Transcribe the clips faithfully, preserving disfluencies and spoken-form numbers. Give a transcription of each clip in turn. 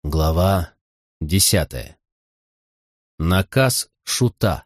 Глава десятая. Наказ Шута.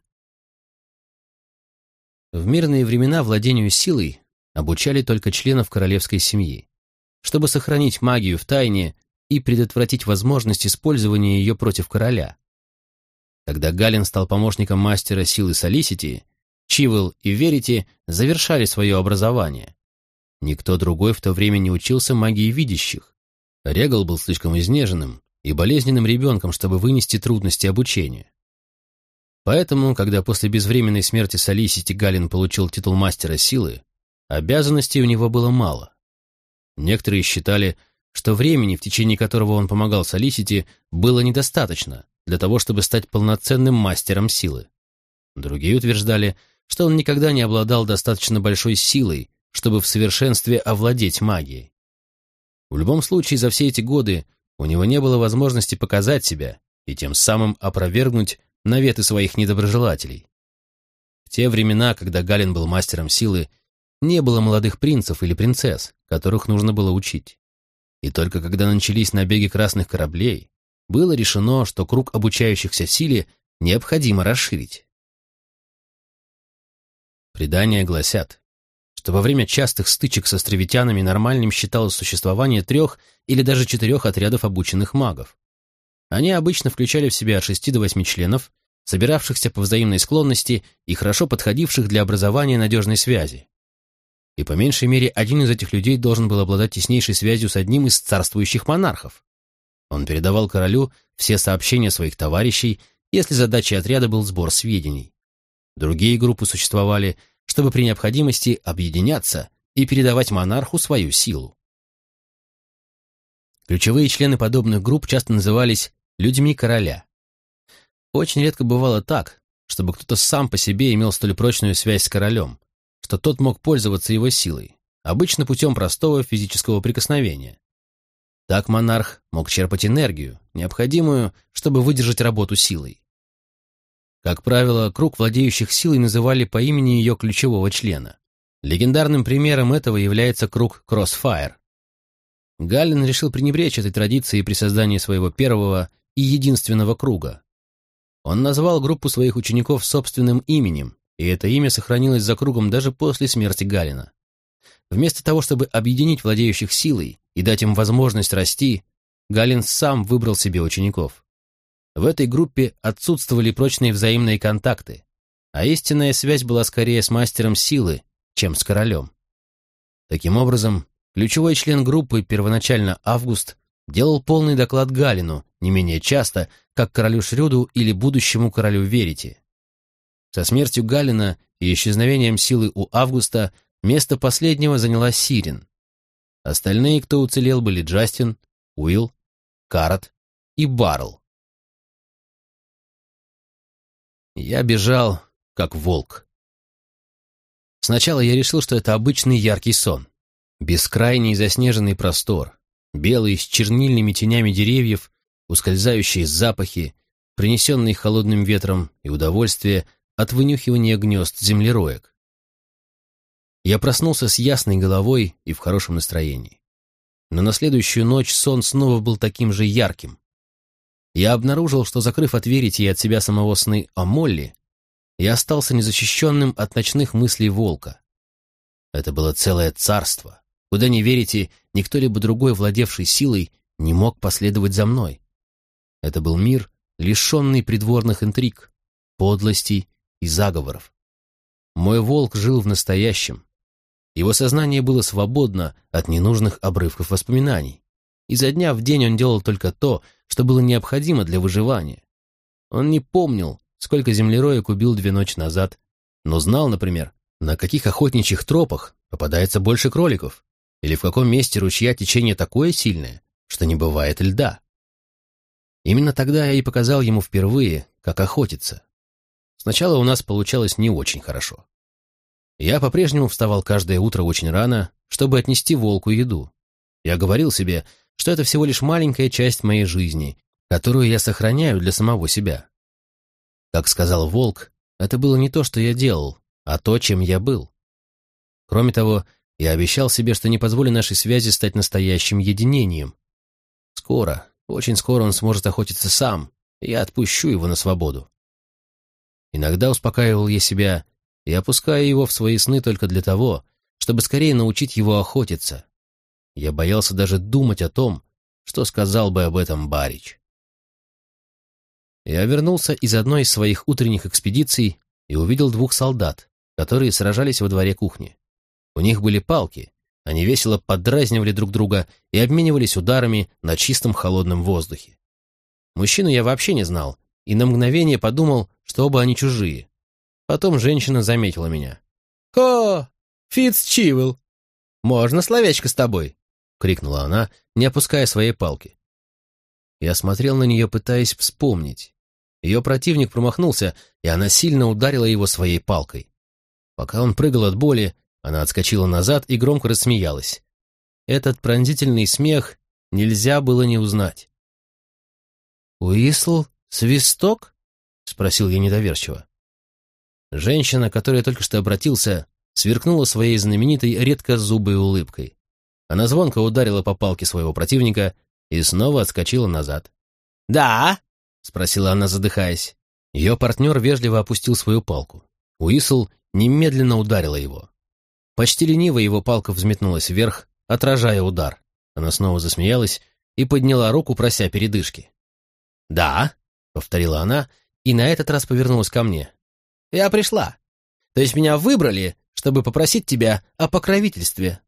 В мирные времена владению силой обучали только членов королевской семьи, чтобы сохранить магию в тайне и предотвратить возможность использования ее против короля. Когда Гален стал помощником мастера силы Солисити, Чивел и Верити завершали свое образование. Никто другой в то время не учился магии видящих. Регал был слишком изнеженным и болезненным ребенком, чтобы вынести трудности обучения. Поэтому, когда после безвременной смерти Солисити Гален получил титул мастера силы, обязанностей у него было мало. Некоторые считали, что времени, в течение которого он помогал Солисити, было недостаточно для того, чтобы стать полноценным мастером силы. Другие утверждали, что он никогда не обладал достаточно большой силой, чтобы в совершенстве овладеть магией. В любом случае, за все эти годы у него не было возможности показать себя и тем самым опровергнуть наветы своих недоброжелателей. В те времена, когда Гален был мастером силы, не было молодых принцев или принцесс, которых нужно было учить. И только когда начались набеги красных кораблей, было решено, что круг обучающихся силе необходимо расширить. Предания гласят, что во время частых стычек с островитянами нормальным считалось существование трех или даже четырех отрядов обученных магов. Они обычно включали в себя от шести до восьми членов, собиравшихся по взаимной склонности и хорошо подходивших для образования надежной связи. И по меньшей мере один из этих людей должен был обладать теснейшей связью с одним из царствующих монархов. Он передавал королю все сообщения своих товарищей, если задачей отряда был сбор сведений. Другие группы существовали, чтобы при необходимости объединяться и передавать монарху свою силу. Ключевые члены подобных групп часто назывались «людьми короля». Очень редко бывало так, чтобы кто-то сам по себе имел столь прочную связь с королем, что тот мог пользоваться его силой, обычно путем простого физического прикосновения. Так монарх мог черпать энергию, необходимую, чтобы выдержать работу силой. Как правило, круг владеющих силой называли по имени ее ключевого члена. Легендарным примером этого является круг Crossfire. Гален решил пренебречь этой традицией при создании своего первого и единственного круга. Он назвал группу своих учеников собственным именем, и это имя сохранилось за кругом даже после смерти Галена. Вместо того, чтобы объединить владеющих силой и дать им возможность расти, Гален сам выбрал себе учеников. В этой группе отсутствовали прочные взаимные контакты, а истинная связь была скорее с мастером силы, чем с королем. Таким образом, ключевой член группы, первоначально Август, делал полный доклад Галену не менее часто, как королю Шрюду или будущему королю Верити. Со смертью Галена и исчезновением силы у Августа место последнего заняла Сирен. Остальные, кто уцелел, были Джастин, Уилл, Карат и Барл. Я бежал, как волк. Сначала я решил, что это обычный яркий сон. Бескрайний заснеженный простор, белый с чернильными тенями деревьев, ускользающие запахи, принесенные холодным ветром и удовольствие от вынюхивания гнезд землероек. Я проснулся с ясной головой и в хорошем настроении. Но на следующую ночь сон снова был таким же ярким. Я обнаружил, что, закрыв от Верити и от себя самого сны о Молли, я остался незащищенным от ночных мыслей волка. Это было целое царство, куда ни Верити, ни кто-либо другой, владевший силой, не мог последовать за мной. Это был мир, лишенный придворных интриг, подлостей и заговоров. Мой волк жил в настоящем. Его сознание было свободно от ненужных обрывков воспоминаний. Изо дня в день он делал только то, что было необходимо для выживания. Он не помнил, сколько землероек убил две ночи назад, но знал, например, на каких охотничьих тропах попадается больше кроликов, или в каком месте ручья течение такое сильное, что не бывает льда. Именно тогда я и показал ему впервые, как охотиться. Сначала у нас получалось не очень хорошо. Я по-прежнему вставал каждое утро очень рано, чтобы отнести волку еду. Я говорил себе, что это всего лишь маленькая часть моей жизни, которую я сохраняю для самого себя. Как сказал волк, это было не то, что я делал, а то, чем я был. Кроме того, я обещал себе, что не позволю нашей связи стать настоящим единением. Скоро, Очень скоро он сможет охотиться сам, и я отпущу его на свободу. Иногда успокаивал я себя и опускаю его в свои сны только для того, чтобы скорее научить его охотиться. Я боялся даже думать о том, что сказал бы об этом Барич. Я вернулся из одной из своих утренних экспедиций и увидел двух солдат, которые сражались во дворе кухни. У них были палки, они весело поддразнивали друг друга и обменивались ударами на чистом холодном воздухе. Мужчину я вообще не знал, и на мгновение подумал, что оба они чужие. Потом женщина заметила меня. «О, Фицчивилл! Можно словечко с тобой?» — крикнула она, не опуская своей палки. Я смотрел на нее, пытаясь вспомнить. Ее противник промахнулся, и она сильно ударила его своей палкой. Пока он прыгал от боли, она отскочила назад и громко рассмеялась. Этот пронзительный смех нельзя было не узнать. «Уисл Свисток?» — спросил я недоверчиво. Женщина, которая только что обратился, сверкнула своей знаменитой редкозубой улыбкой. Она звонко ударила по палке своего противника и снова отскочила назад. «Да?» — спросила она, задыхаясь. Ее партнер вежливо опустил свою палку. Уисл немедленно ударила его. Почти лениво его палка взметнулась вверх, отражая удар. Она снова засмеялась и подняла руку, прося передышки. «Да?» — повторила она, и на этот раз повернулась ко мне. «Я пришла. То есть меня выбрали, чтобы попросить тебя о покровительстве».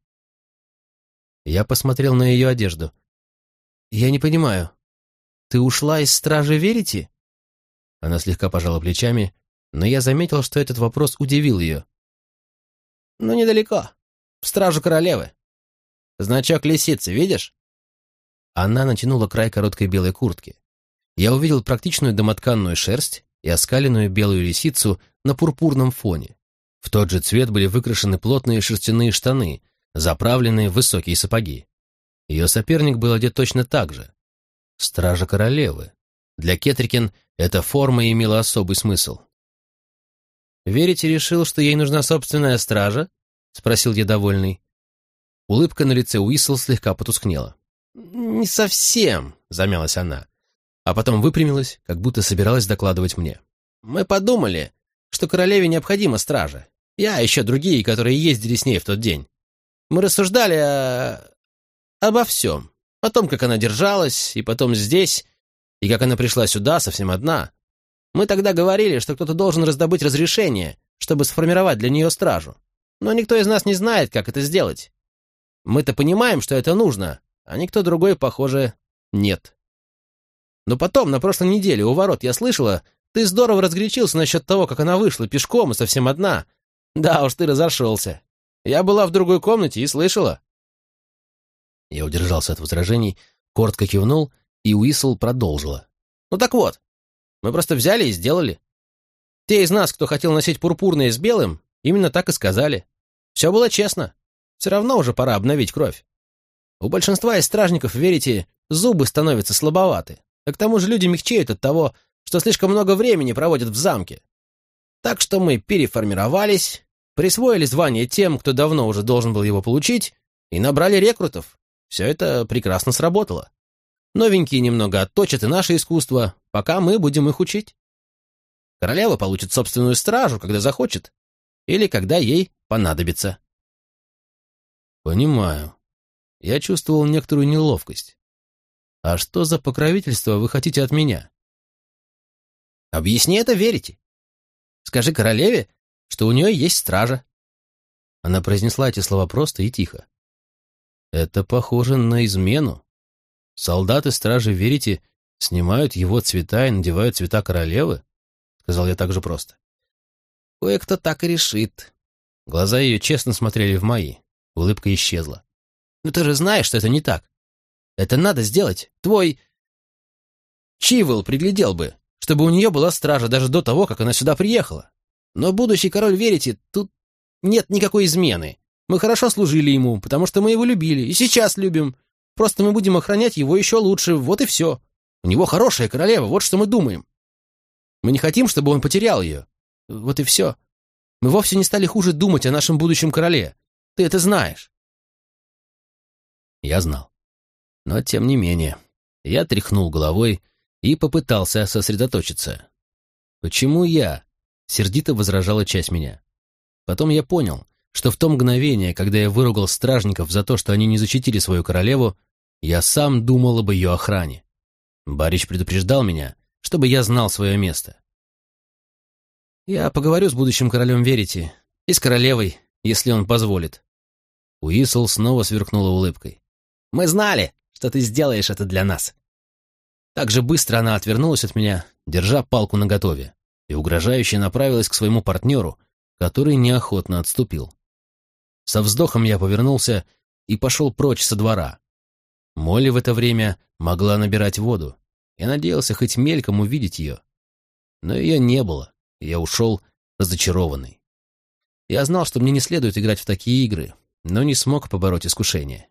Я посмотрел на ее одежду. «Я не понимаю. Ты ушла из Стражи Верити?» Она слегка пожала плечами, но я заметил, что этот вопрос удивил ее. «Ну, недалеко. В Стражу Королевы. Значок лисицы, видишь?» Она натянула край короткой белой куртки. Я увидел практичную домотканную шерсть и оскаленную белую лисицу на пурпурном фоне. В тот же цвет были выкрашены плотные шерстяные штаны, заправленные в высокие сапоги. Ее соперник был одет точно так же. Стража Королевы. Для Кетрикин эта форма имела особый смысл. «Верите, решил, что ей нужна собственная стража?» — спросил я довольный. Улыбка на лице Уисл слегка потускнела. «Не совсем», — замялась она, а потом выпрямилась, как будто собиралась докладывать мне. «Мы подумали, что королеве необходима стража. Я, и еще другие, которые ездили с ней в тот день. Мы рассуждали о... обо всем. О том, как она держалась, и потом здесь, и как она пришла сюда совсем одна. Мы тогда говорили, что кто-то должен раздобыть разрешение, чтобы сформировать для нее стражу. Но никто из нас не знает, как это сделать. Мы-то понимаем, что это нужно, а никто другой, похоже, нет. Но потом, на прошлой неделе, у ворот я слышала, ты здорово разгорячился насчет того, как она вышла пешком и совсем одна. Да уж, ты разошелся. Я была в другой комнате и слышала». Я удержался от возражений, коротко кивнул, и Уисл продолжила. «Ну так вот, мы просто взяли и сделали. Те из нас, кто хотел носить пурпурное с белым, именно так и сказали. Все было честно. Все равно уже пора обновить кровь. У большинства из стражников, верите, зубы становятся слабоваты, а к тому же люди мягчеют от того, что слишком много времени проводят в замке. Так что мы переформировались, присвоили звание тем, кто давно уже должен был его получить, и набрали рекрутов. Все это прекрасно сработало. Новенькие немного отточат и наше искусство, пока мы будем их учить. Королева получит собственную стражу, когда захочет, или когда ей понадобится». «Понимаю. Я чувствовал некоторую неловкость. А что за покровительство вы хотите от меня?» «Объясни это Верите. Скажи королеве, что у нее есть стража». Она произнесла эти слова просто и тихо. «Это похоже на измену. Солдаты стражи Верите снимают его цвета и надевают цвета королевы?» — сказал я так же просто. «Кое-кто так и решит». Глаза ее честно смотрели в мои. Улыбка исчезла. «Но ты же знаешь, что это не так. Это надо сделать. Твой Чивилл приглядел бы, чтобы у нее была стража даже до того, как она сюда приехала. Но будущий король Верите, тут нет никакой измены. Мы хорошо служили ему, потому что мы его любили, и сейчас любим. Просто мы будем охранять его еще лучше, вот и все. У него хорошая королева, вот что мы думаем. Мы не хотим, чтобы он потерял ее. Вот и все. Мы вовсе не стали хуже думать о нашем будущем короле. Ты это знаешь». Я знал. Но тем не менее. Я тряхнул головой и попытался сосредоточиться. «Почему я?» — сердито возражала часть меня. Потом я понял, что в то мгновение, когда я выругал стражников за то, что они не защитили свою королеву, я сам думал об ее охране. Барич предупреждал меня, чтобы я знал свое место. «Я поговорю с будущим королем Верити и с королевой, если он позволит». Уисл снова сверкнула улыбкой. «Мы знали, что ты сделаешь это для нас». Так же быстро она отвернулась от меня, держа палку наготове, и угрожающе направилась к своему партнеру, который неохотно отступил. Со вздохом я повернулся и пошел прочь со двора. Молли в это время могла набирать воду. Я надеялся хоть мельком увидеть ее. Но ее не было, и я ушел разочарованный. Я знал, что мне не следует играть в такие игры, но не смог побороть искушение.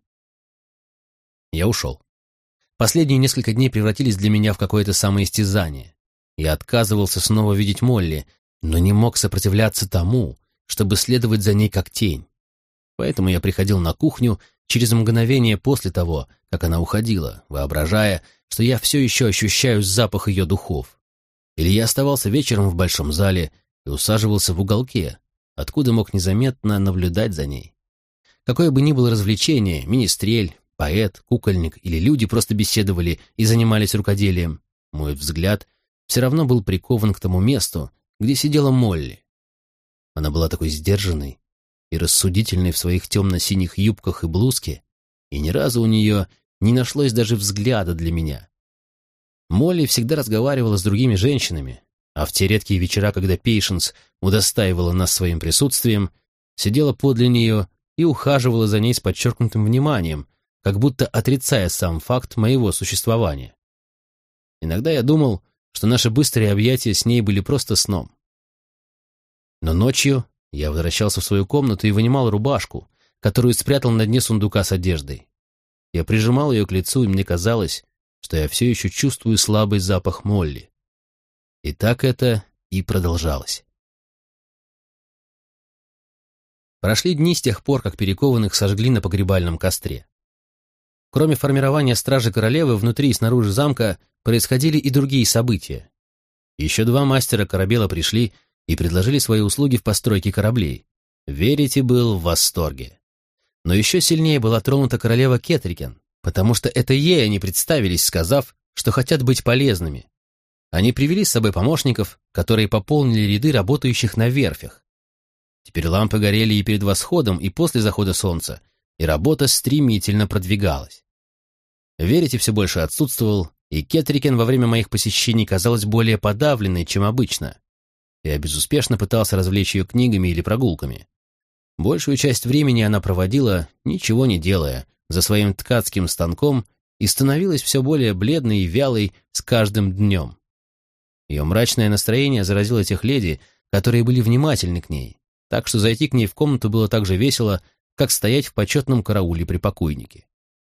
Я ушел. Последние несколько дней превратились для меня в какое-то самоистязание. Я отказывался снова видеть Молли, но не мог сопротивляться тому, чтобы следовать за ней как тень. Поэтому я приходил на кухню через мгновение после того, как она уходила, воображая, что я все еще ощущаю запах ее духов. Или я оставался вечером в большом зале и усаживался в уголке, откуда мог незаметно наблюдать за ней. Какое бы ни было развлечение, министрель, поэт, кукольник или люди просто беседовали и занимались рукоделием, мой взгляд все равно был прикован к тому месту, где сидела Молли. Она была такой сдержанной и рассудительной в своих темно-синих юбках и блузке, и ни разу у нее не нашлось даже взгляда для меня. Молли всегда разговаривала с другими женщинами, а в те редкие вечера, когда Пейшенс удостаивала нас своим присутствием, сидела подле нее и ухаживала за ней с подчеркнутым вниманием, как будто отрицая сам факт моего существования. Иногда я думал, что наши быстрые объятия с ней были просто сном. Но ночью я возвращался в свою комнату и вынимал рубашку, которую спрятал на дне сундука с одеждой. Я прижимал ее к лицу, и мне казалось, что я все еще чувствую слабый запах Молли. И так это и продолжалось. Прошли дни с тех пор, как перекованных сожгли на погребальном костре. Кроме формирования стражи королевы, внутри и снаружи замка происходили и другие события. Еще два мастера корабела пришли и предложили свои услуги в постройке кораблей. Верити был в восторге. Но еще сильнее была тронута королева Кетрикен, потому что это ей они представились, сказав, что хотят быть полезными. Они привели с собой помощников, которые пополнили ряды работающих на верфях. Теперь лампы горели и перед восходом, и после захода солнца, и работа стремительно продвигалась. Верити все больше отсутствовал, и Кетрикен во время моих посещений казалась более подавленной, чем обычно. Я безуспешно пытался развлечь ее книгами или прогулками. Большую часть времени она проводила, ничего не делая, за своим ткацким станком и становилась все более бледной и вялой с каждым днем. Ее мрачное настроение заразило тех леди, которые были внимательны к ней, так что зайти к ней в комнату было так же весело, как стоять в почетном карауле при покойнике.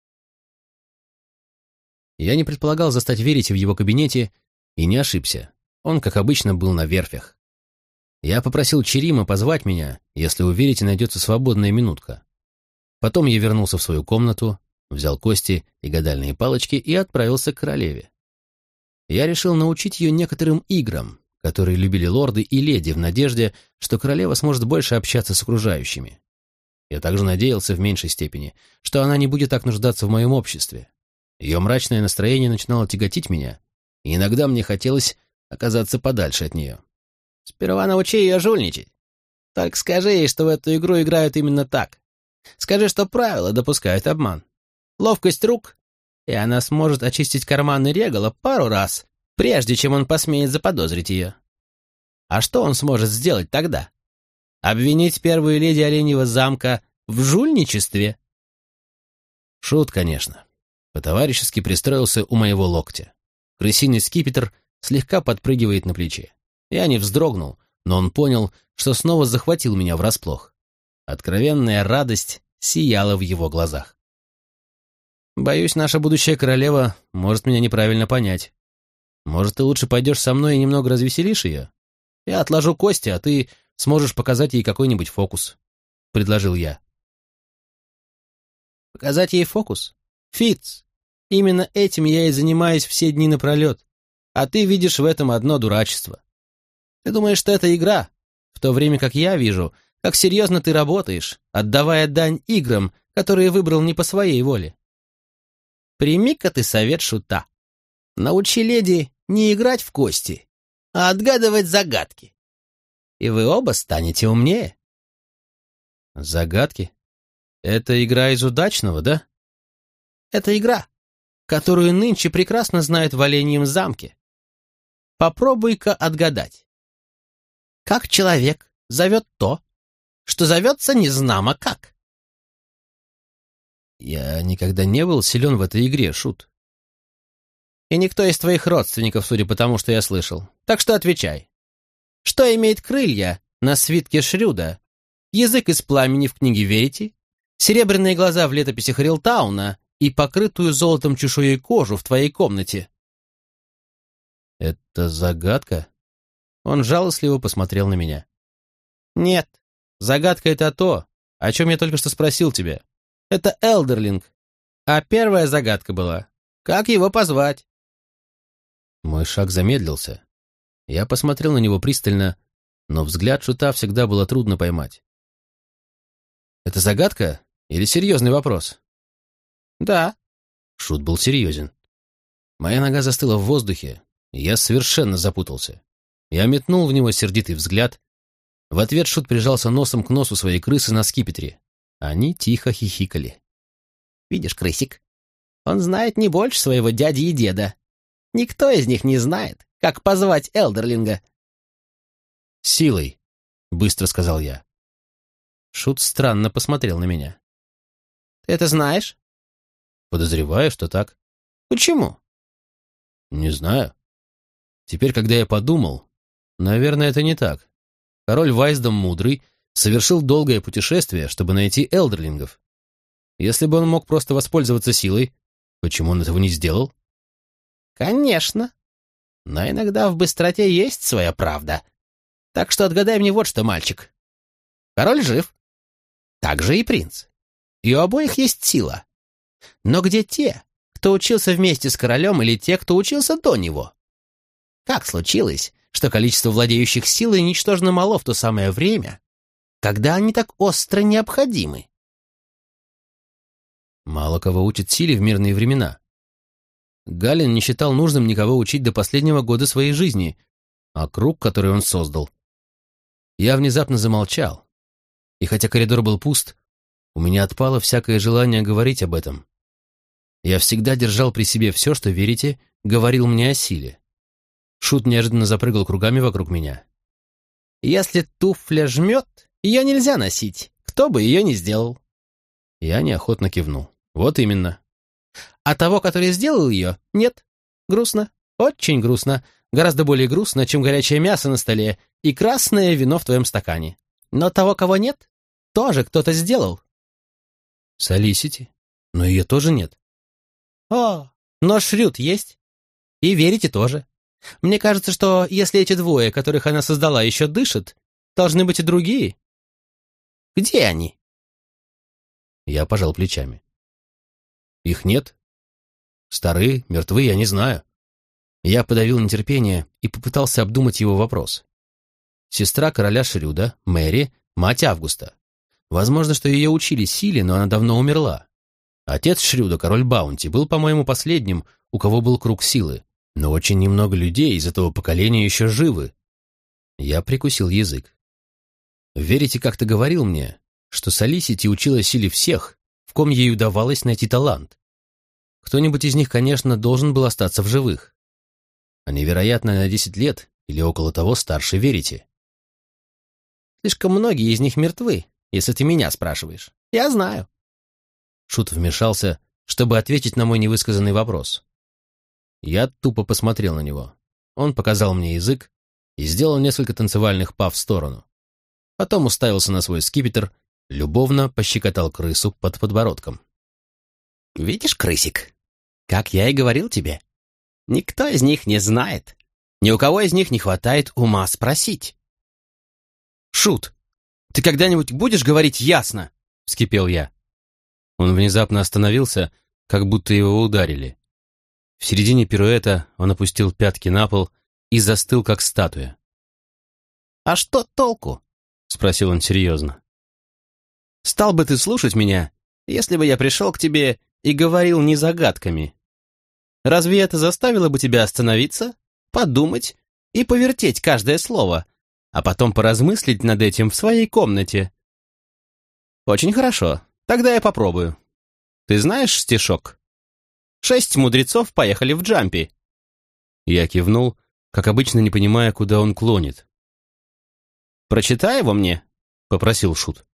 Я не предполагал застать Верити в его кабинете и не ошибся. Он, как обычно, был на верфях. Я попросил Черима позвать меня, если у Верити найдется свободная минутка. Потом я вернулся в свою комнату, взял кости и гадальные палочки и отправился к королеве. Я решил научить ее некоторым играм, которые любили лорды и леди, в надежде, что королева сможет больше общаться с окружающими. Я также надеялся в меньшей степени, что она не будет так нуждаться в моем обществе. Ее мрачное настроение начинало тяготить меня, и иногда мне хотелось оказаться подальше от нее. «Сперва научи ее жульничать. Только скажи ей, что в эту игру играют именно так. Скажи, что правила допускают обман. Ловкость рук, и она сможет очистить карманы Регала пару раз, прежде чем он посмеет заподозрить ее. А что он сможет сделать тогда? Обвинить первую леди Оленьего замка в жульничестве?» Шут, конечно. По-товарищески пристроился у моего локтя. Крысиный скипетр слегка подпрыгивает на плече. Я не вздрогнул, но он понял, что снова захватил меня врасплох. Откровенная радость сияла в его глазах. «Боюсь, наша будущая королева может меня неправильно понять. Может, ты лучше пойдешь со мной и немного развеселишь ее? Я отложу кости, а ты сможешь показать ей какой-нибудь фокус», — предложил я. «Показать ей фокус? Фитц, Именно этим я и занимаюсь все дни напролет, а ты видишь в этом одно дурачество. Ты думаешь, что это игра, в то время как я вижу, как серьезно ты работаешь, отдавая дань играм, которые выбрал не по своей воле. Прими-ка ты совет Шута. Научи леди не играть в кости, а отгадывать загадки. И вы оба станете умнее. Загадки? Это игра из удачного, да? Это игра, которую нынче прекрасно знают в Оленьем замке. Попробуй-ка отгадать. Как человек зовет то, что зовется незнамо как? Я никогда не был силен в этой игре, Шут. И никто из твоих родственников, судя по тому, что я слышал. Так что отвечай. Что имеет крылья на свитке Шрюда, язык из пламени в книге Верити, серебряные глаза в летописях Рилтауна и покрытую золотом чешуей кожу в твоей комнате? Это загадка? Он жалостливо посмотрел на меня. Нет, загадка — это то, о чем я только что спросил тебя. Это Элдерлинг. А первая загадка была, как его позвать? Мой шаг замедлился. Я посмотрел на него пристально, но взгляд Шута всегда было трудно поймать. Это загадка или серьезный вопрос? Да. Шут был серьезен. Моя нога застыла в воздухе, и я совершенно запутался. Я метнул в него сердитый взгляд. В ответ Шут прижался носом к носу своей крысы на скипетре. Они тихо хихикали. Видишь, крысик, он знает не больше своего дяди и деда. Никто из них не знает, как позвать Элдерлинга. «Силой», — быстро сказал я. Шут странно посмотрел на меня. «Ты это знаешь?» «Подозреваю, что так». «Почему?» «Не знаю. Теперь, когда я подумал, наверное, это не так. Король Вайсдом Мудрый совершил долгое путешествие, чтобы найти элдерлингов. Если бы он мог просто воспользоваться силой, почему он этого не сделал?» «Конечно. Но иногда в быстроте есть своя правда. Так что отгадай мне вот что, мальчик. Король жив. Так же и принц. И у обоих есть сила. Но где те, кто учился вместе с королем, или те, кто учился до него? Как случилось, что количество владеющих силой ничтожно мало в то самое время, когда они так остро необходимы?» Мало кого учат силе в мирные времена. Галин не считал нужным никого учить до последнего года своей жизни, а круг, который он создал. Я внезапно замолчал, и хотя коридор был пуст, у меня отпало всякое желание говорить об этом. Я всегда держал при себе все, что, верите, говорил мне о силе. Шут неожиданно запрыгал кругами вокруг меня. «Если туфля жмет, ее нельзя носить, кто бы ее ни сделал». Я неохотно кивнул. «Вот именно». «А того, который сделал ее, нет. Грустно, очень грустно. Гораздо более грустно, чем горячее мясо на столе и красное вино в твоем стакане. Но того, кого нет, тоже кто-то сделал». «Солисити? Но ее тоже нет». «О, но Шрюд есть. И верите тоже. Мне кажется, что если эти двое, которых она создала, еще дышат, должны быть и другие. Где они?» Я пожал плечами. «Их нет. Старые, мертвы, я не знаю». Я подавил нетерпение и попытался обдумать его вопрос. Сестра короля Шрюда, Мэри, мать Августа. Возможно, что ее учили силе, но она давно умерла. Отец Шрюда, король Баунти, был, по-моему, последним, у кого был круг силы, но очень немного людей из этого поколения еще живы. Я прикусил язык. Верите, как-то говорил мне, что Солисити учила силе всех, в ком ей удавалось найти талант. Кто-нибудь из них, конечно, должен был остаться в живых. Они, вероятно, на десять лет или около того старше Верите. Слишком многие из них мертвы, если ты меня спрашиваешь. Я знаю. Шут вмешался, чтобы ответить на мой невысказанный вопрос. Я тупо посмотрел на него. Он показал мне язык и сделал несколько танцевальных па в сторону. Потом уставился на свой скипетр, любовно пощекотал крысу под подбородком. «Видишь, крысик, как я и говорил тебе, никто из них не знает. Ни у кого из них не хватает ума спросить». «Шут, ты когда-нибудь будешь говорить ясно?» — вскипел я. Он внезапно остановился, как будто его ударили. В середине пируэта он опустил пятки на пол и застыл, как статуя. «А что толку?» — спросил он серьезно. «Стал бы ты слушать меня, если бы я пришел к тебе и говорил не загадками? Разве это заставило бы тебя остановиться, подумать и повертеть каждое слово, а потом поразмыслить над этим в своей комнате?» «Очень хорошо, тогда я попробую. Ты знаешь стишок? Шесть мудрецов поехали в джампи». Я кивнул, как обычно, не понимая, куда он клонит. «Прочитай его мне», — попросил Шут.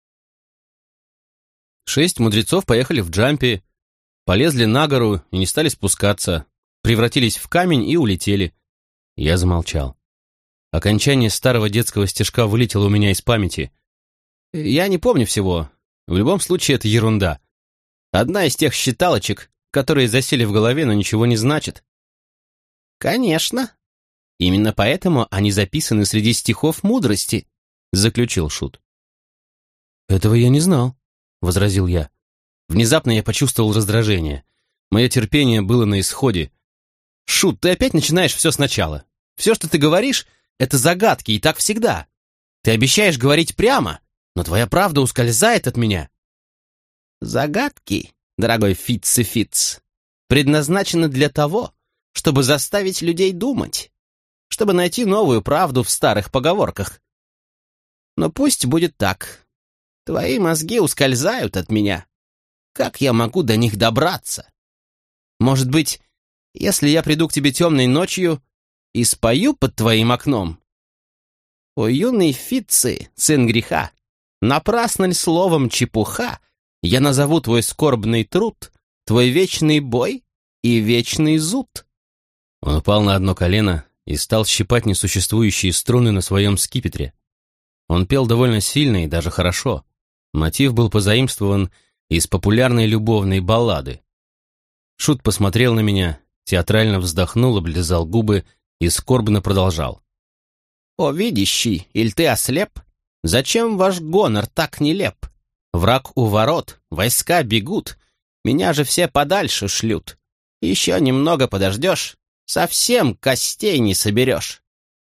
Шесть мудрецов поехали в джампи, полезли на гору и не стали спускаться, превратились в камень и улетели. Я замолчал. Окончание старого детского стишка вылетело у меня из памяти. Я не помню всего. В любом случае, это ерунда. Одна из тех считалочек, которые засели в голове, но ничего не значат. «Конечно. Именно поэтому они записаны среди стихов мудрости», — заключил Шут. «Этого я не знал», — возразил я. Внезапно я почувствовал раздражение. Мое терпение было на исходе. «Шут, ты опять начинаешь все сначала. Все, что ты говоришь, это загадки, и так всегда. Ты обещаешь говорить прямо, но твоя правда ускользает от меня». «Загадки, дорогой Фитц и Фитц, предназначены для того, чтобы заставить людей думать, чтобы найти новую правду в старых поговорках. Но пусть будет так. Твои мозги ускользают от меня. Как я могу до них добраться? Может быть, если я приду к тебе темной ночью и спою под твоим окном? О, юный Фитцы, сын греха, напрасно ли словом чепуха я назову твой скорбный труд, твой вечный бой и вечный зуд?» Он упал на одно колено и стал щипать несуществующие струны на своем скипетре. Он пел довольно сильно и даже хорошо. Мотив был позаимствован из популярной любовной баллады. Шут посмотрел на меня, театрально вздохнул, облизал губы и скорбно продолжал. «О, видящий, иль ты ослеп? Зачем ваш гонор так нелеп? Враг у ворот, войска бегут, меня же все подальше шлют. Еще немного подождешь, совсем костей не соберешь».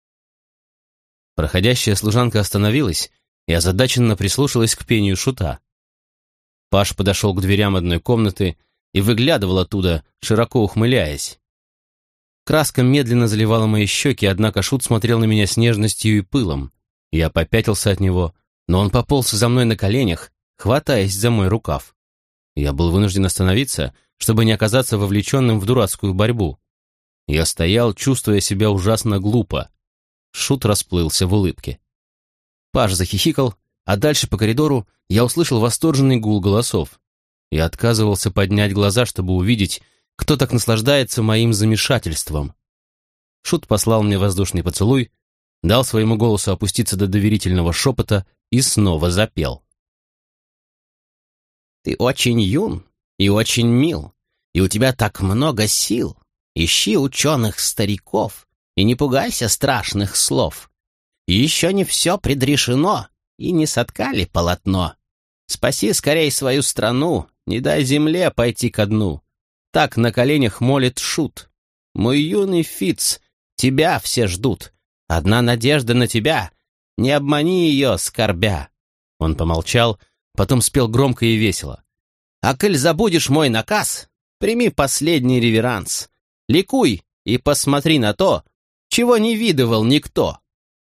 Проходящая служанка остановилась и озадаченно прислушалась к пению Шута. Паш подошел к дверям одной комнаты и выглядывал оттуда, широко ухмыляясь. Краска медленно заливала мои щеки, однако Шут смотрел на меня с нежностью и пылом. Я попятился от него, но он пополз за мной на коленях, хватаясь за мой рукав. Я был вынужден остановиться, чтобы не оказаться вовлеченным в дурацкую борьбу. Я стоял, чувствуя себя ужасно глупо. Шут расплылся в улыбке. Паш захихикал, а дальше по коридору я услышал восторженный гул голосов. Я отказывался поднять глаза, чтобы увидеть, кто так наслаждается моим замешательством. Шут послал мне воздушный поцелуй, дал своему голосу опуститься до доверительного шепота и снова запел. «Ты очень юн и очень мил, и у тебя так много сил. Ищи ученых стариков и не пугайся страшных слов. И еще не все предрешено, и не соткали полотно. Спаси скорей свою страну, не дай земле пойти ко дну». Так на коленях молит Шут. «Мой юный Фитц, тебя все ждут. Одна надежда на тебя, не обмани ее, скорбя». Он помолчал, потом спел громко и весело. «А коль забудешь мой наказ, прими последний реверанс. Ликуй и посмотри на то, чего не видывал никто».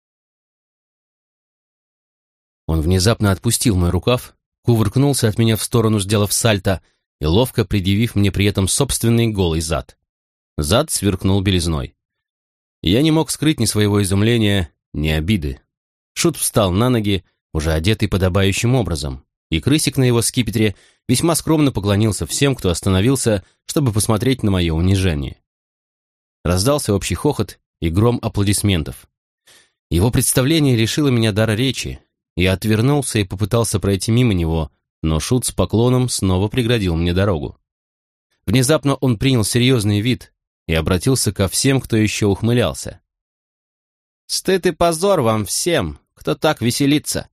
Он внезапно отпустил мой рукав, кувыркнулся от меня в сторону, сделав сальто, и ловко предъявив мне при этом собственный голый зад. Зад сверкнул белизной. Я не мог скрыть ни своего изумления, ни обиды. Шут встал на ноги, уже одетый подобающим образом, и крысик на его скипетре весьма скромно поклонился всем, кто остановился, чтобы посмотреть на мое унижение. Раздался общий хохот и гром аплодисментов. Его представление лишило меня дара речи. Я отвернулся и попытался пройти мимо него, но Шут с поклоном снова преградил мне дорогу. Внезапно он принял серьезный вид и обратился ко всем, кто еще ухмылялся. «Стыд и позор вам всем, кто так веселится.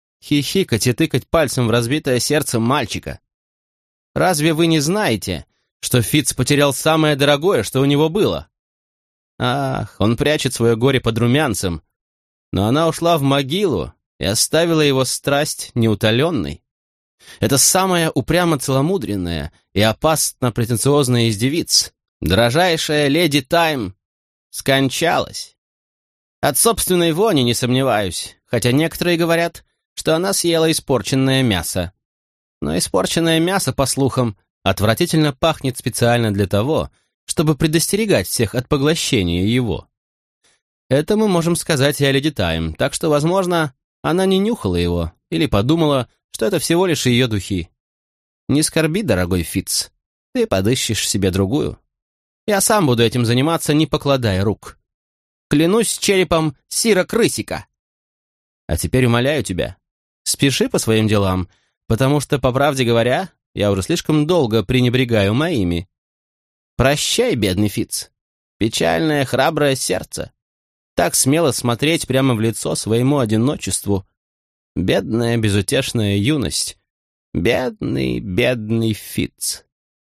Хихикать и тыкать пальцем в разбитое сердце мальчика. Разве вы не знаете, что Фитц потерял самое дорогое, что у него было. Ах, он прячет свое горе под румянцем, но она ушла в могилу и оставила его страсть неутоленной. Это самая упрямо целомудренная и опасно претенциозная из девиц, дорожайшая леди Тайм, скончалась. От собственной вони не сомневаюсь, хотя некоторые говорят, что она съела испорченное мясо. Но испорченное мясо, по слухам, отвратительно пахнет специально для того, чтобы предостерегать всех от поглощения его. Это мы можем сказать и о леди Тайм, так что, возможно, она не нюхала его или подумала, что это всего лишь ее духи. Не скорби, дорогой Фитц, ты подыщешь себе другую. Я сам буду этим заниматься, не покладая рук. Клянусь черепом Сира Крысика. А теперь умоляю тебя, спеши по своим делам, потому что, по правде говоря, я уже слишком долго пренебрегаю моими. Прощай, бедный Фитц. Печальное, храброе сердце. Так смело смотреть прямо в лицо своему одиночеству. Бедная, безутешная юность. Бедный, бедный Фитц.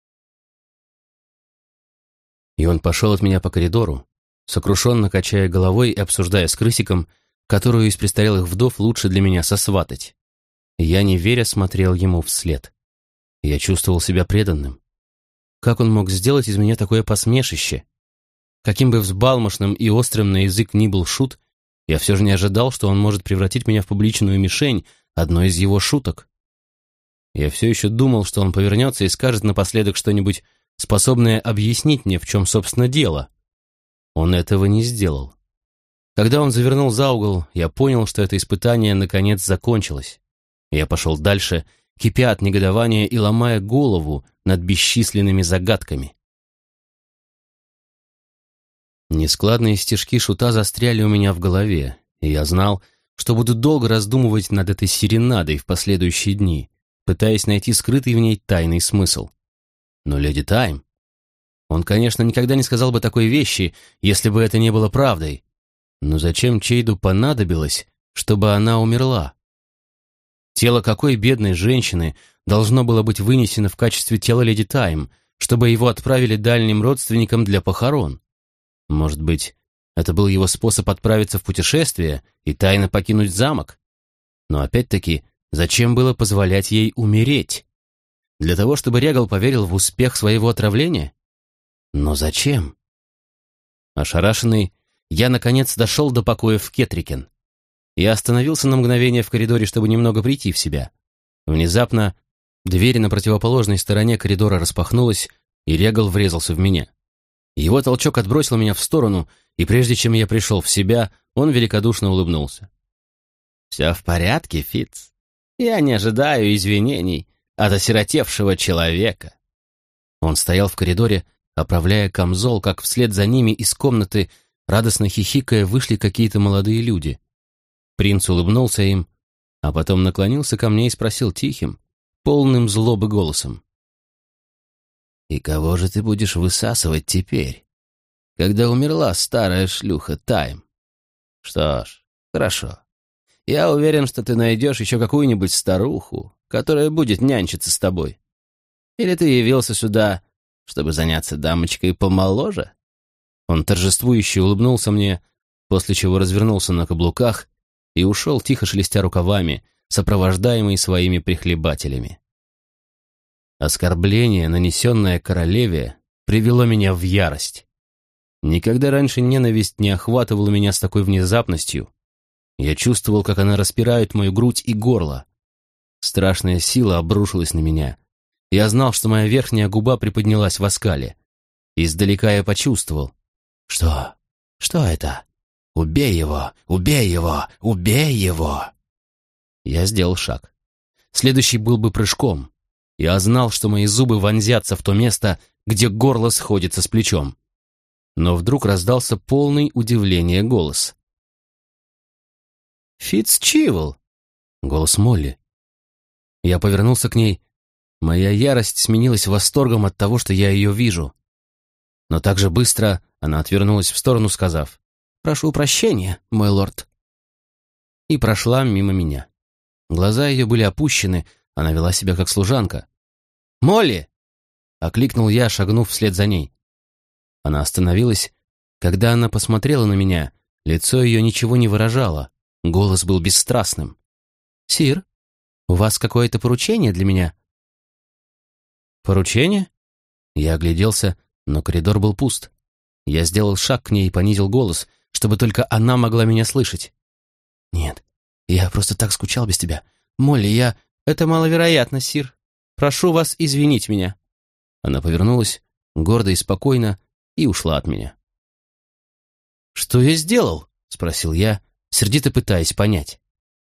И он пошел от меня по коридору, сокрушенно качая головой и обсуждая с Крысиком, которую из престарелых вдов лучше для меня сосватать. Я, не веря, смотрел ему вслед. Я чувствовал себя преданным. Как он мог сделать из меня такое посмешище? Каким бы взбалмошным и острым на язык ни был шут, я все же не ожидал, что он может превратить меня в публичную мишень одной из его шуток. Я все еще думал, что он повернется и скажет напоследок что-нибудь, способное объяснить мне, в чем, собственно, дело. Он этого не сделал. Когда он завернул за угол, я понял, что это испытание наконец закончилось. Я пошел дальше, кипя от негодования и ломая голову над бесчисленными загадками. Нескладные стишки шута застряли у меня в голове, и я знал, что буду долго раздумывать над этой серенадой в последующие дни, пытаясь найти скрытый в ней тайный смысл. Но леди Тайм... Он, конечно, никогда не сказал бы такой вещи, если бы это не было правдой. Но зачем Чейду понадобилось, чтобы она умерла? Тело какой бедной женщины должно было быть вынесено в качестве тела леди Тайм, чтобы его отправили дальним родственникам для похорон? Может быть, это был его способ отправиться в путешествие и тайно покинуть замок? Но опять-таки, зачем было позволять ей умереть? Для того, чтобы Регал поверил в успех своего отравления? Но зачем? Ошарашенный, я, наконец, дошел до покоев Кетрикен. Я остановился на мгновение в коридоре, чтобы немного прийти в себя. Внезапно дверь на противоположной стороне коридора распахнулась, и Регал врезался в меня. Его толчок отбросил меня в сторону, и прежде чем я пришел в себя, он великодушно улыбнулся. «Все в порядке, Фитц. Я не ожидаю извинений от осиротевшего человека». Он стоял в коридоре, оправляя камзол, как вслед за ними из комнаты, радостно хихикая, вышли какие-то молодые люди. Принц улыбнулся им, а потом наклонился ко мне и спросил тихим, полным злобы голосом. «И кого же ты будешь высасывать теперь, когда умерла старая шлюха Тайм? Что ж, хорошо. Я уверен, что ты найдешь еще какую-нибудь старуху, которая будет нянчиться с тобой. Или ты явился сюда, чтобы заняться дамочкой помоложе?» Он торжествующе улыбнулся мне, после чего развернулся на каблуках и ушел, тихо шелестя рукавами, сопровождаемый своими прихлебателями. Оскорбление, нанесенное королеве, привело меня в ярость. Никогда раньше ненависть не охватывала меня с такой внезапностью. Я чувствовал, как она распирает мою грудь и горло. Страшная сила обрушилась на меня. Я знал, что моя верхняя губа приподнялась в оскале. Издалека я почувствовал. «Что? Что это? Убей его! Убей его! Убей его!» Я сделал шаг. Следующий был бы прыжком. Я знал, что мои зубы вонзятся в то место, где горло сходится с плечом. Но вдруг раздался полный удивления голос. «Фитцчивл!» Голос Молли. Я повернулся к ней. Моя ярость сменилась восторгом от того, что я ее вижу. Но так же быстро она отвернулась в сторону, сказав: «Прошу прощения, мой лорд», и прошла мимо меня. Глаза ее были опущены, она вела себя как служанка. «Молли! окликнул я, шагнув вслед за ней. Она остановилась. Когда она посмотрела на меня, лицо ее ничего не выражало, голос был бесстрастным. «Сир, у вас какое-то поручение для меня?» «Поручение?» Я огляделся, но коридор был пуст. Я сделал шаг к ней и понизил голос, чтобы только она могла меня слышать. «Нет, я просто так скучал без тебя. Молли, я...» «Это маловероятно, сир. Прошу вас извинить меня». Она повернулась, гордо и спокойно, и ушла от меня. «Что я сделал?» — спросил я, сердито пытаясь понять.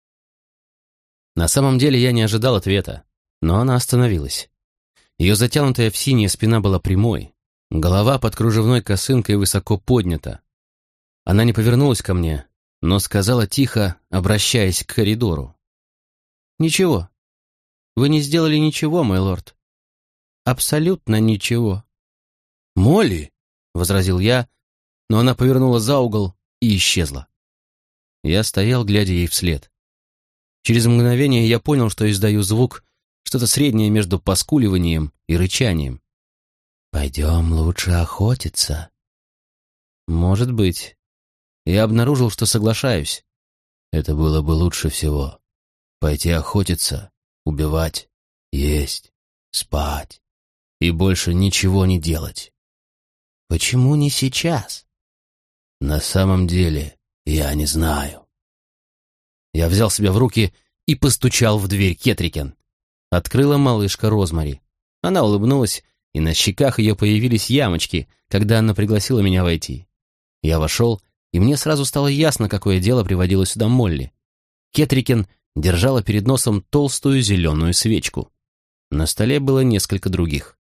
На самом деле я не ожидал ответа, но она остановилась. Ее затянутая в синее спина была прямой, голова под кружевной косынкой высоко поднята. Она не повернулась ко мне, но сказала тихо, обращаясь к коридору. «Ничего. Вы не сделали ничего, мой лорд. Абсолютно ничего». «Молли!» — возразил я, но она повернула за угол и исчезла. Я стоял, глядя ей вслед. Через мгновение я понял, что издаю звук, что-то среднее между поскуливанием и рычанием. «Пойдем лучше охотиться». «Может быть». Я обнаружил, что соглашаюсь. Это было бы лучше всего. Пойти охотиться, убивать, есть, спать и больше ничего не делать. «Почему не сейчас?» «На самом деле, я не знаю». Я взял себя в руки и постучал в дверь Кетрикен. Открыла малышка Розмари. Она улыбнулась, и на щеках ее появились ямочки, когда она пригласила меня войти. Я вошел, и мне сразу стало ясно, какое дело приводило сюда Молли. Кетрикен держала перед носом толстую зеленую свечку. На столе было несколько других.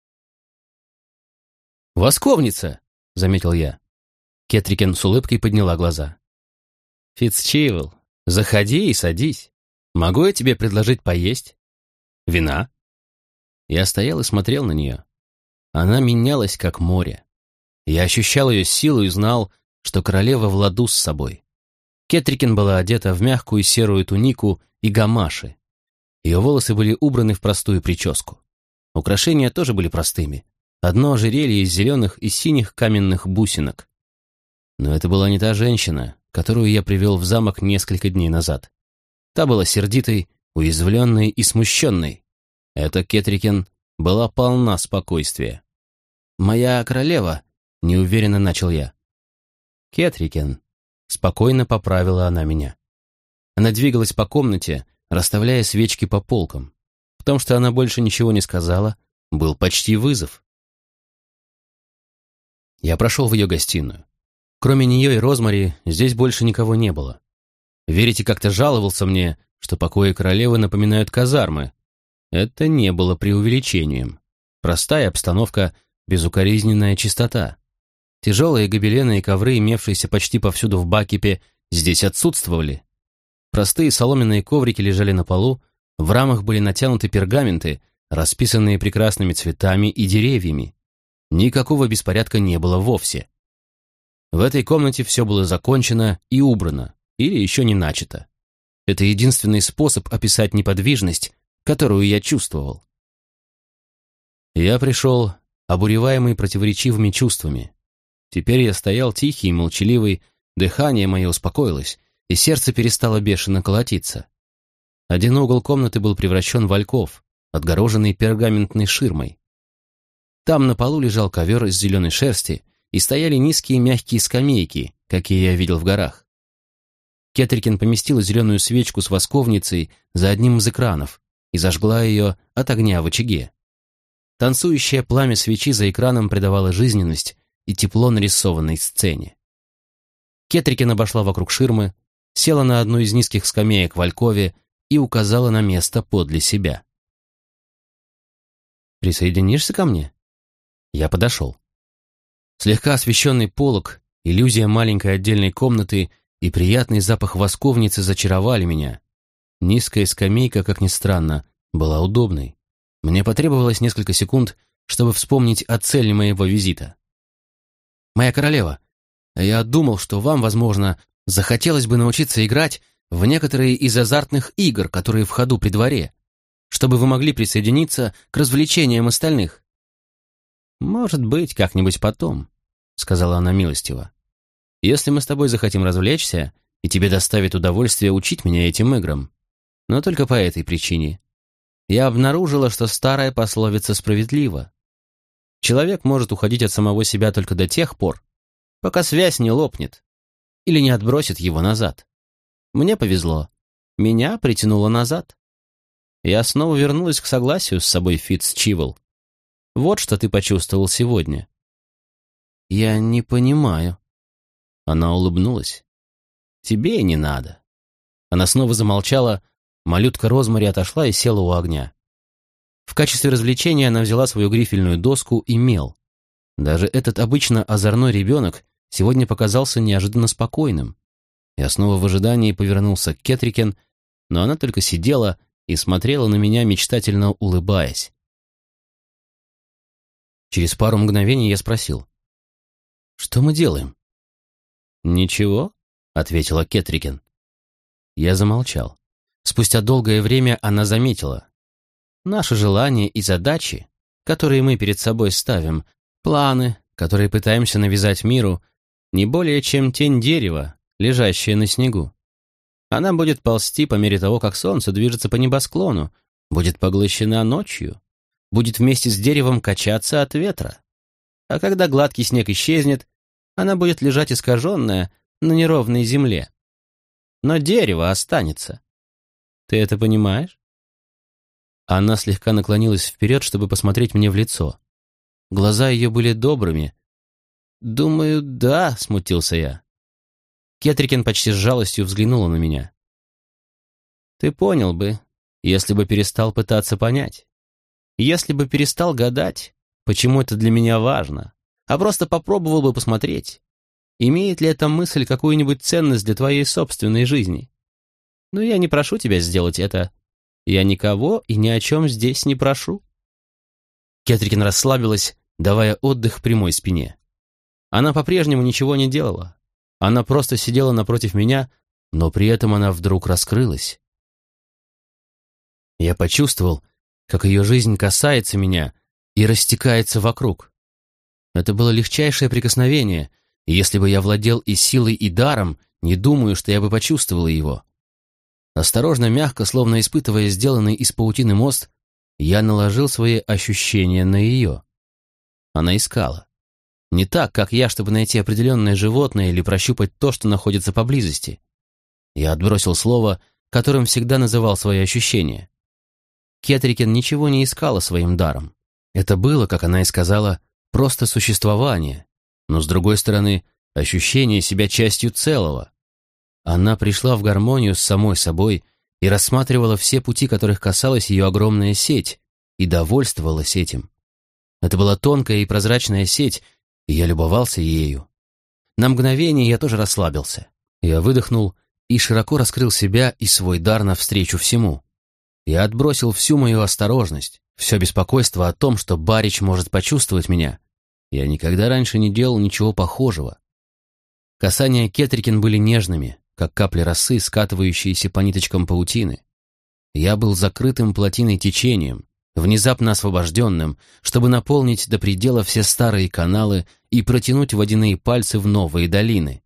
«Восковница!» — заметил я. Кетрикен с улыбкой подняла глаза. «Фицчивелл, заходи и садись. Могу я тебе предложить поесть? Вина?» Я стоял и смотрел на нее. Она менялась, как море. Я ощущал ее силу и знал, что королева в ладу с собой. Кетрикен была одета в мягкую серую тунику и гамаши. Ее волосы были убраны в простую прическу. Украшения тоже были простыми. Одно ожерелье из зеленых и синих каменных бусинок. Но это была не та женщина, которую я привел в замок несколько дней назад. Та была сердитой, уязвленной и смущенной. Эта Кетрикен была полна спокойствия. «Моя королева», — неуверенно начал я. «Кетрикен», — спокойно поправила она меня. Она двигалась по комнате, расставляя свечки по полкам. В том, что она больше ничего не сказала, был почти вызов. Я прошел в ее гостиную. Кроме нее и Розмари, здесь больше никого не было. Верите, как-то жаловался мне, что покои королевы напоминают казармы. Это не было преувеличением. Простая обстановка, безукоризненная чистота. Тяжелые гобелены и ковры, имевшиеся почти повсюду в Бакипе, здесь отсутствовали. Простые соломенные коврики лежали на полу, в рамах были натянуты пергаменты, расписанные прекрасными цветами и деревьями. Никакого беспорядка не было вовсе. В этой комнате все было закончено и убрано, или еще не начато. Это единственный способ описать неподвижность, которую я чувствовал. Я пришел, обуреваемый противоречивыми чувствами. Теперь я стоял тихий и молчаливый, дыхание мое успокоилось, и сердце перестало бешено колотиться. Один угол комнаты был превращен в альков, отгороженный пергаментной ширмой. Там на полу лежал ковер из зеленой шерсти, и стояли низкие мягкие скамейки, какие я видел в горах. Кетрикен поместила зеленую свечку с восковницей за одним из экранов и зажгла ее от огня в очаге. Танцующее пламя свечи за экраном придавало жизненность и тепло нарисованной сцене. Кетрикен обошла вокруг ширмы, села на одну из низких скамеек в алькове и указала на место подле себя. «Присоединишься ко мне?» Я подошел. Слегка освещенный полог, иллюзия маленькой отдельной комнаты и приятный запах восковницы зачаровали меня. Низкая скамейка, как ни странно, была удобной. Мне потребовалось несколько секунд, чтобы вспомнить о цели моего визита. «Моя королева, я думал, что вам, возможно, захотелось бы научиться играть в некоторые из азартных игр, которые в ходу при дворе, чтобы вы могли присоединиться к развлечениям остальных. «Может быть, как-нибудь потом», — сказала она милостиво. «Если мы с тобой захотим развлечься, и тебе доставит удовольствие учить меня этим играм. Но только по этой причине. Я обнаружила, что старая пословица справедлива. Человек может уходить от самого себя только до тех пор, пока связь не лопнет или не отбросит его назад. Мне повезло. Меня притянуло назад. Я снова вернулась к согласию с собой, Фитцчивл. Вот что ты почувствовал сегодня». «Я не понимаю». Она улыбнулась. «Тебе и не надо». Она снова замолчала, малютка Розмари отошла и села у огня. В качестве развлечения она взяла свою грифельную доску и мел. Даже этот обычно озорной ребенок сегодня показался неожиданно спокойным. Я снова в ожидании повернулся к Кетрикен, но она только сидела и смотрела на меня, мечтательно улыбаясь. Через пару мгновений я спросил: «Что мы делаем?» «Ничего», — ответила Кетрикен. Я замолчал. Спустя долгое время она заметила: «Наши желания и задачи, которые мы перед собой ставим, планы, которые пытаемся навязать миру, не более чем тень дерева, лежащая на снегу. Она будет ползти по мере того, как солнце движется по небосклону, будет поглощена ночью, будет вместе с деревом качаться от ветра. А когда гладкий снег исчезнет, она будет лежать искаженная на неровной земле. Но дерево останется. Ты это понимаешь?» Она слегка наклонилась вперед, чтобы посмотреть мне в лицо. Глаза ее были добрыми. «Думаю, да», — смутился я. Кетрикен почти с жалостью взглянула на меня. «Ты понял бы, если бы перестал пытаться понять. Если бы перестал гадать, почему это для меня важно, а просто попробовал бы посмотреть, имеет ли эта мысль какую-нибудь ценность для твоей собственной жизни. Но я не прошу тебя сделать это. Я никого и ни о чем здесь не прошу». Кетрикен расслабилась, давая отдых прямой спине. Она по-прежнему ничего не делала. Она просто сидела напротив меня, но при этом она вдруг раскрылась. Я почувствовал, как ее жизнь касается меня и растекается вокруг. Это было легчайшее прикосновение, и если бы я владел и силой, и даром, не думаю, что я бы почувствовал его. Осторожно, мягко, словно испытывая сделанный из паутины мост, я наложил свои ощущения на ее. Она искала. Не так, как я, чтобы найти определенное животное или прощупать то, что находится поблизости. Я отбросил слово, которым всегда называл свои ощущения. Кетрикен ничего не искала своим даром. Это было, как она и сказала, просто существование, но, с другой стороны, ощущение себя частью целого. Она пришла в гармонию с самой собой и рассматривала все пути, которых касалась ее огромная сеть, и довольствовалась этим. Это была тонкая и прозрачная сеть, и я любовался ею. На мгновение я тоже расслабился. Я выдохнул и широко раскрыл себя и свой дар навстречу всему. Я отбросил всю мою осторожность, все беспокойство о том, что Барич может почувствовать меня. Я никогда раньше не делал ничего похожего. Касания Кетрикен были нежными, как капли росы, скатывающиеся по ниточкам паутины. Я был закрытым плотиной течением, внезапно освобожденным, чтобы наполнить до предела все старые каналы и протянуть водяные пальцы в новые долины.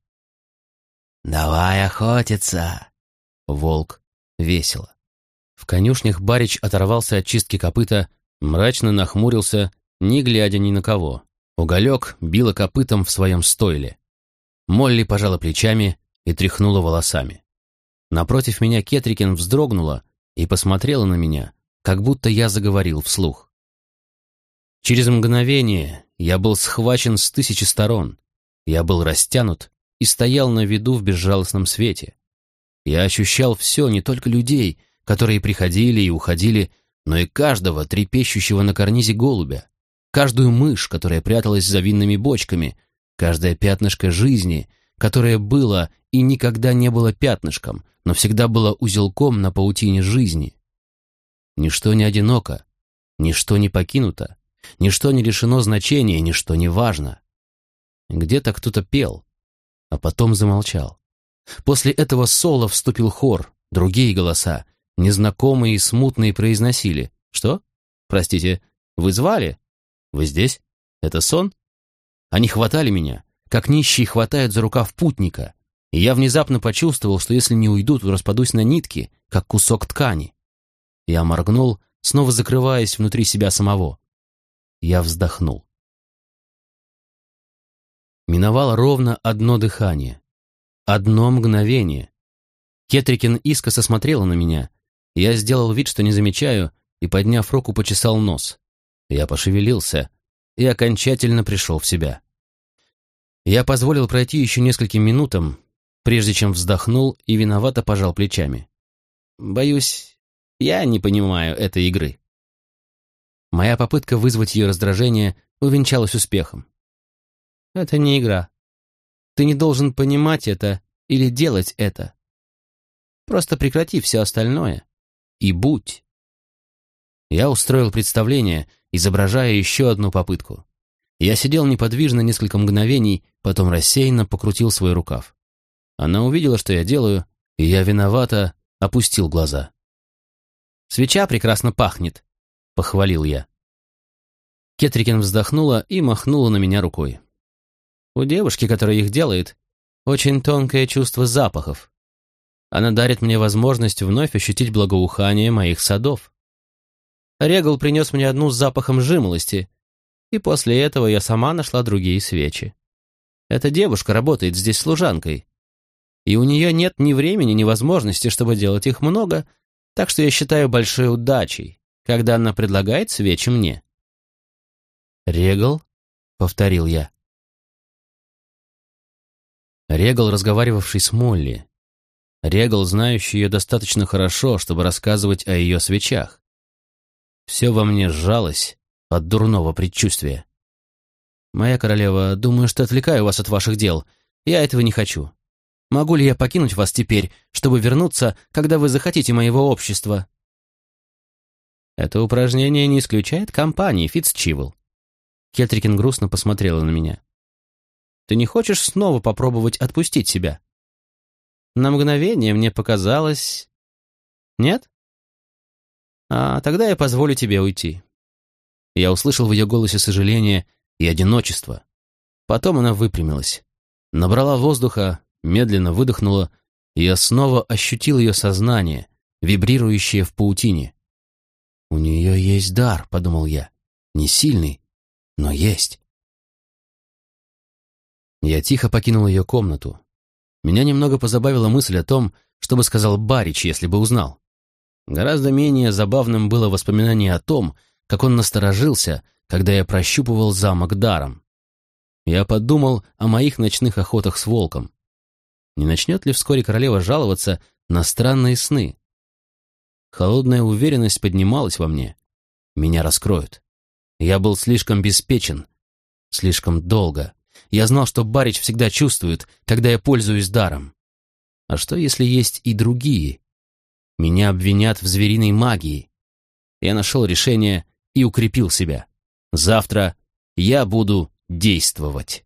«Давай охотиться!» Волк весело. В конюшнях Барич оторвался от чистки копыта, мрачно нахмурился, не глядя ни на кого. Уголек била копытом в своем стойле. Молли пожала плечами и тряхнула волосами. Напротив меня Кетрикен вздрогнула и посмотрела на меня, как будто я заговорил вслух. Через мгновение я был схвачен с тысячи сторон. Я был растянут и стоял на виду в безжалостном свете. Я ощущал все, не только людей, которые приходили и уходили, но и каждого трепещущего на карнизе голубя, каждую мышь, которая пряталась за винными бочками, каждое пятнышко жизни, которое было и никогда не было пятнышком, но всегда было узелком на паутине жизни. Ничто не одиноко, ничто не покинуто, ничто не лишено значения, ничто не важно. Где-то кто-то пел, а потом замолчал. После этого соло вступил хор, другие голоса, незнакомые и смутные, произносили: «Что? Простите, вы звали? Вы здесь? Это сон? Они хватали меня, как нищие хватают за рукав путника, и я внезапно почувствовал, что если не уйду, то распадусь на нитки, как кусок ткани. Я моргнул, снова закрываясь внутри себя самого. Я вздохнул. Миновало ровно одно дыхание. Одно мгновение. Кетрикин искоса смотрела на меня. Я сделал вид, что не замечаю, и, подняв руку, почесал нос. Я пошевелился и окончательно пришел в себя. Я позволил пройти еще нескольким минутам, прежде чем вздохнул и виновато пожал плечами. Боюсь, я не понимаю этой игры. Моя попытка вызвать ее раздражение увенчалась успехом. Это не игра. Ты не должен понимать это или делать это. Просто прекрати все остальное и будь. Я устроил представление, изображая еще одну попытку. Я сидел неподвижно несколько мгновений, потом рассеянно покрутил свой рукав. Она увидела, что я делаю, и я виновато опустил глаза. «Свеча прекрасно пахнет», — похвалил я. Кетрикин вздохнула и махнула на меня рукой. У девушки, которая их делает, очень тонкое чувство запахов. Она дарит мне возможность вновь ощутить благоухание моих садов. Регал принес мне одну с запахом жимолости, и после этого я сама нашла другие свечи. Эта девушка работает здесь служанкой, и у нее нет ни времени, ни возможности, чтобы делать их много, так что я считаю большой удачей, когда она предлагает свечи мне. «Регал?» — повторил я. Регал, разговаривавший с Молли. Регал, знающий ее достаточно хорошо, чтобы рассказывать о ее свечах. Все во мне сжалось от дурного предчувствия. «Моя королева, думаю, что отвлекаю вас от ваших дел. Я этого не хочу. Могу ли я покинуть вас теперь, чтобы вернуться, когда вы захотите моего общества?» «Это упражнение не исключает компании, Фицчивл». Кетрикин грустно посмотрела на меня. «Ты не хочешь снова попробовать отпустить себя?» На мгновение мне показалось... Нет? А тогда я позволю тебе уйти. Я услышал в ее голосе сожаление и одиночество. Потом она выпрямилась, набрала воздуха, медленно выдохнула, и я снова ощутил ее сознание, вибрирующее в паутине. «У нее есть дар», — подумал я. «Не сильный, но есть». Я тихо покинул ее комнату. Меня немного позабавила мысль о том, что бы сказал Барич, если бы узнал. Гораздо менее забавным было воспоминание о том, как он насторожился, когда я прощупывал замок даром. Я подумал о моих ночных охотах с волком. Не начнет ли вскоре королева жаловаться на странные сны? Холодная уверенность поднималась во мне. Меня раскроют. Я был слишком беспечен, слишком долго. Я знал, что Барич всегда чувствует, когда я пользуюсь даром. А что, если есть и другие? Меня обвинят в звериной магии. Я нашел решение и укрепил себя. Завтра я буду действовать.